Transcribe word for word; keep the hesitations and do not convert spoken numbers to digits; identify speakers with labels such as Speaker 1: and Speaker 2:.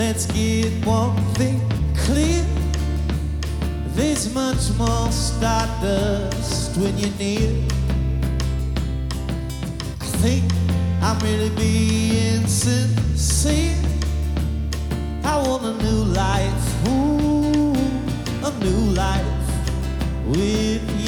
Speaker 1: Let's get one thing clear. There's much more stardust when you're near. I think I'm really being sincere. I want a new life, ooh, a new life with you.